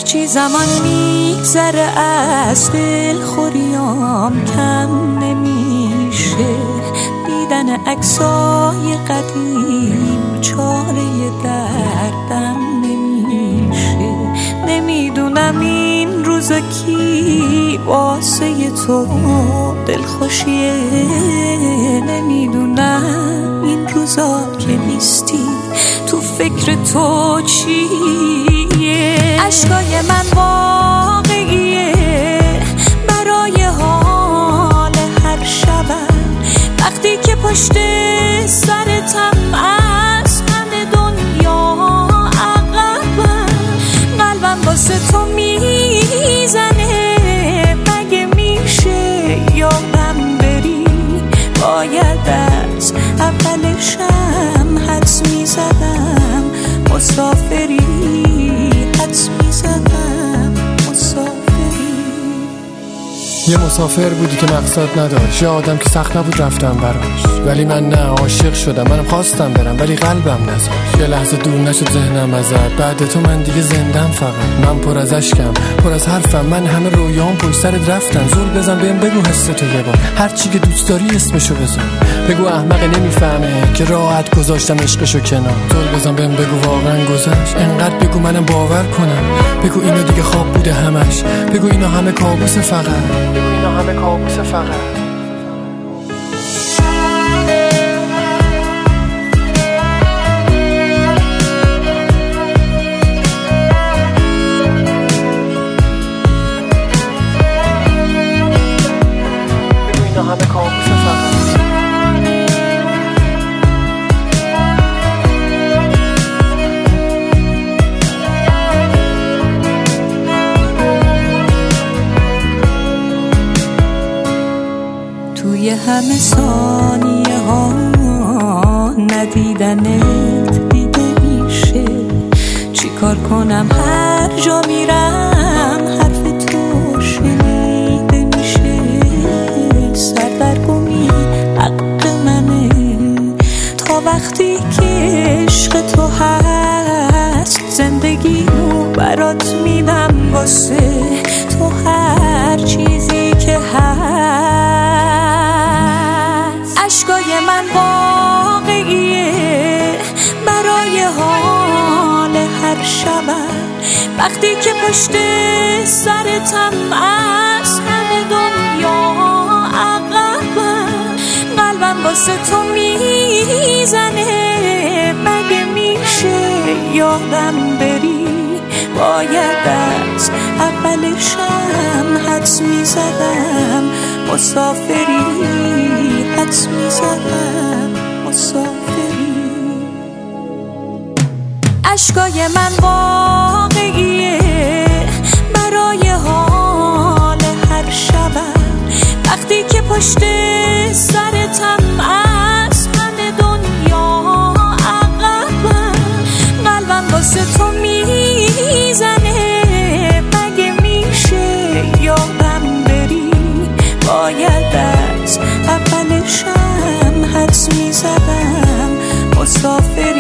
هرچی زمان میگذره از دل خوریام کم نمیشه، دیدن عکسای قدیم چاره دردم نمیشه. نمیدونم این روزا کی واسه تو دلخوشیه، نمیدونم این روزا که نیستی تو فکر تو چیه. عشقای من واقعیه برای حال هر شبم، وقتی که پشت سرتم از همه دنیا عقبم، قلبم واسه تو میزنه، مگه میشه یادم بری؟ باید از اولشم حدس میزدم مسافری، حدس میزدم مسافری. یه مسافر بودی که مقصد نداشت، یه آدم که سخت نبود رفتم براش، ولی من نه، عاشق شدم. منم خواستم برم ولی قلبم نذاشت. یه لحظه دور نشد ذهنم ازت، بعد تو من دیگه زندم. فقط من پر از اشکم، پر از حرفم، من همه رویام پشت سرت رفتن. زول بزن بهم بگو حس تو یه بار، هر چی که دوست داری اسمشو بزن. بگو احمق نمیفهمه که راحت گذاشتم عشقشو کنار. زول بزن بهم بگو واقعا گذشت، انقدر بگو منم باور کنم. بگو اینو دیگه خواب بوده همش، بگو اینا همه کابوس فقط، بگو اینا همه کابوس فقط. توی همه ثانیه ها ندیدنت دیده میشه، چی کار کنم هر جا میرم حرف تو شنیده میشه. سردرگمی حق منه تا وقتی که عشق تو هست، زندگی رو برات میدم واسه تو، هر چیزی که هست. عشقای من واقعیه برای حال هر شبم، وقتی که پشت سرتم از همه دنیا عقبم، قلبم واسه تو میزنه، مگه میشه یادم بری؟ باید از اولشم حدس میزدم مسافری، حدس میزدم مسافری. عشقای من واقعیه برای حال هر شبم، وقتی که پشت سرتم از همه دنیا عقبم، قلبم واسه تو میزنه، مگه میشه یادم بری؟ باید از اولشم حدس میزدم مسافری.